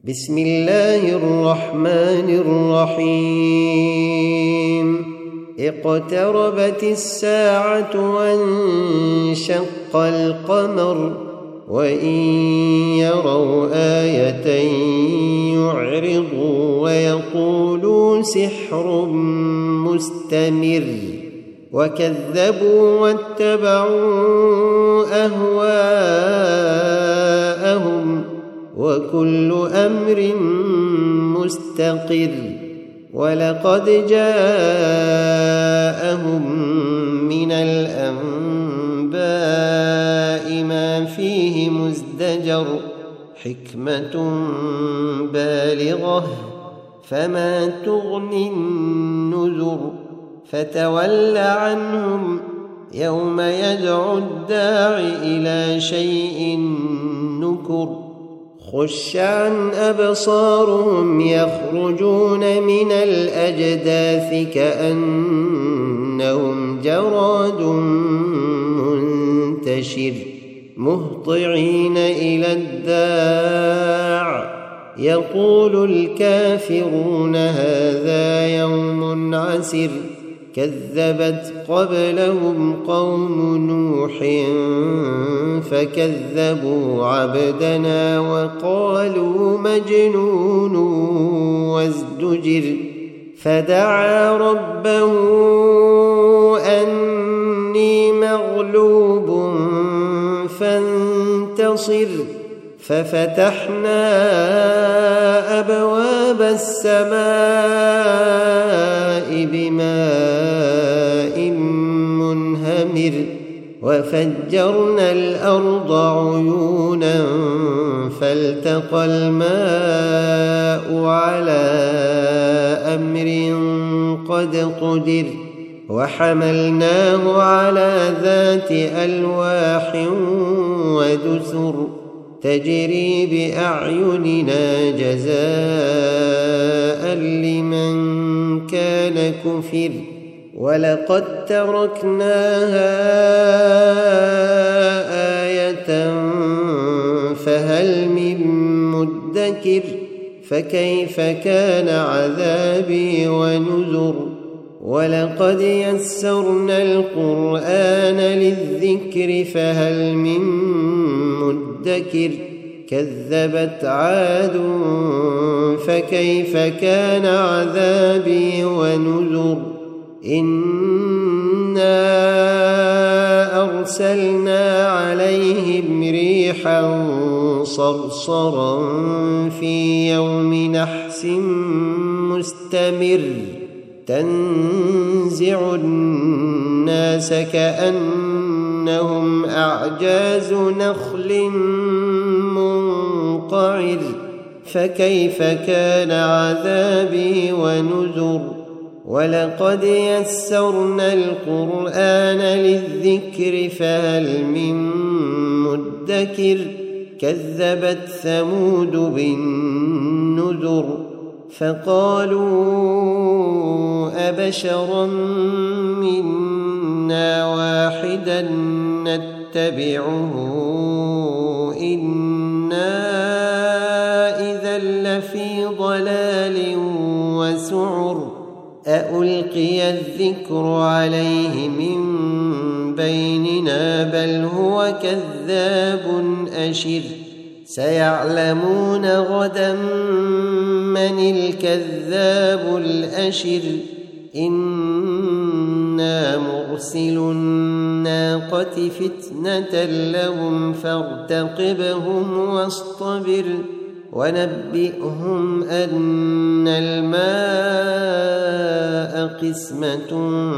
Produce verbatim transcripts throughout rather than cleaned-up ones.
بسم الله الرحمن الرحيم اقتربت الساعة وانشق القمر وإن يروا آية يعرضوا ويقولوا سحر مستمر وكذبوا واتبعوا أهواءهم وكل أمر مستقر ولقد جاءهم من الأنباء ما فيه مزدجر حكمة بالغة فما تغني النذر فتول عنهم يوم يدعو الداع إلى شيء نكر خش عن أبصارهم يخرجون من الأجداث كأنهم جراد منتشر مهطعين إلى الداع يقول الكافرون هذا يوم عسر كذبت قبلهم قوم نوح فكذبوا عبدنا وقالوا مجنون وازدجر فدعا ربه أني مغلوب فانتصر ففتحنا أبواب السماء بماء منهمر وفجرنا الأرض عيونا فالتقى الماء على أمر قد قدر وحملناه على ذات ألواح ودسر تجري بأعيننا جزاء لمن كان كفر ولقد تركناها آية فهل من مدكر فكيف كان عذابي ونذر ولقد يسرنا القرآن للذكر فهل من مدكر كذبت عاد فكيف كان عذابي ونذر إنا أرسلنا عليهم ريحا صرصرا في يوم نحس مستمر تنزع الناس كأنهم أعجاز نخل منقعر فكيف كان عذابي ونذر ولقد يسرنا القرآن للذكر فهل من مدكر كذبت ثمود بالنذر فقالوا أبشرا منا واحدا نتبعه إنا إذا لفي ضلال وسعر أألقي الذكر عليه من بيننا بل هو كذاب أشر سيعلمون غدا من الكذاب الأشر إنا مرسل الناقة فتنة لهم فارتقبهم واصطبر ونبئهم أن الماء قسمة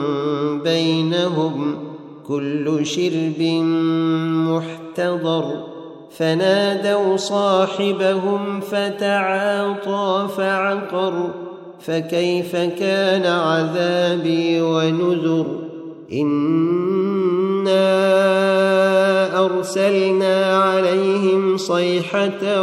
بينهم كل شرب محتضر فنادوا صاحبهم فتعاطى فعقر فكيف كان عذابي ونذر إنا أرسلنا عليهم صيحة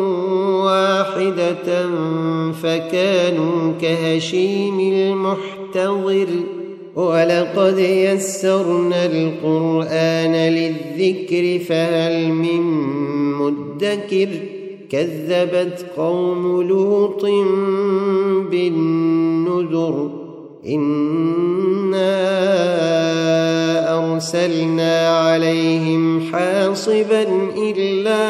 واحدة فكانوا كهشيم المحتضر ولقد يسرنا القرآن للذكر فهل من مدكر كذبت قوم لوط بالنذر إنا أرسلنا عليهم حاصبا إلا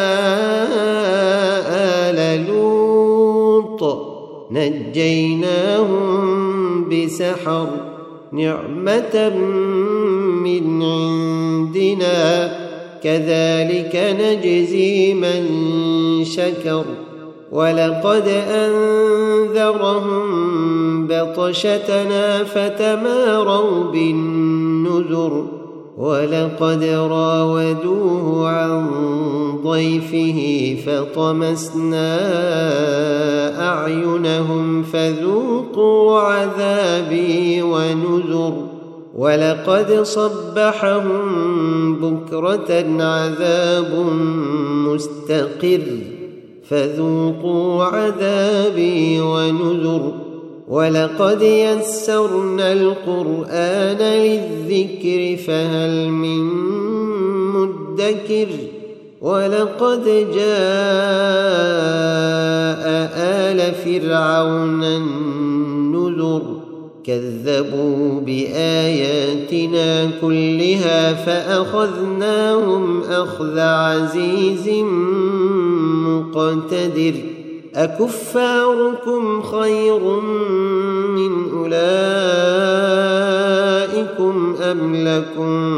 آل لوط نجيناهم بسحر نعمة من عندنا كذلك نجزي من شكر ولقد أنذرهم بطشتنا فتماروا بالنذر ولقد راودوه عن ضيفه فطمسنا أعينهم فذوقوا عذابي ونذر ولقد صبحهم بكرة عذاب مستقر فذوقوا عذابي ونذر ولقد يسرنا القرآن للذكر فهل من مدكر ولقد جاء آل فرعون النذر كذبوا بآياتنا كلها فأخذناهم أخذ عزيز مقتدر أكفاركم خير من أولئكم أم لكم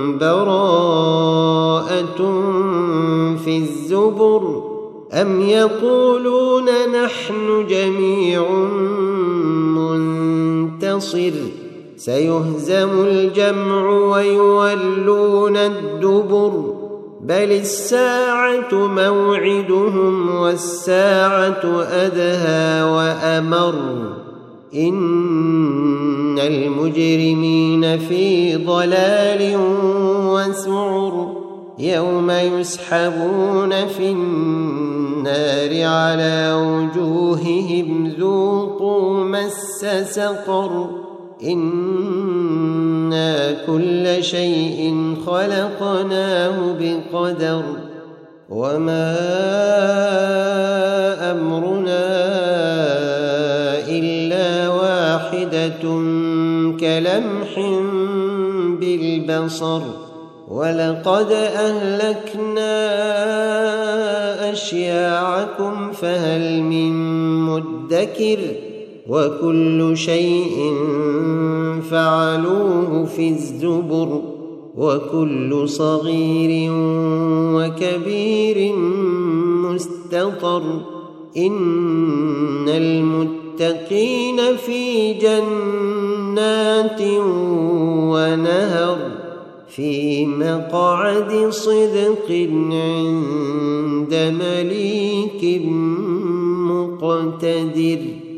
براءة في الزبر أم يقولون نحن جميع منتصر سيهزم الجمع ويولون الدبر بل الساعة موعدهم والساعة أدهى وأمر إن المجرمين في ضلال وسعر يوم يسحبون في النار على وجوههم ذوقوا مس سقر إنا كل شيء خلقناه بقدر وما أمرنا إلا واحدة كلمح بالبصر ولقد أهلكنا أشياعكم فهل من مدكر وكل شيء فعلوه في الزبر وكل صغير وكبير مستطر إن المتقين في جنات ونهر في مقعد صدق عند مليك مقتدر.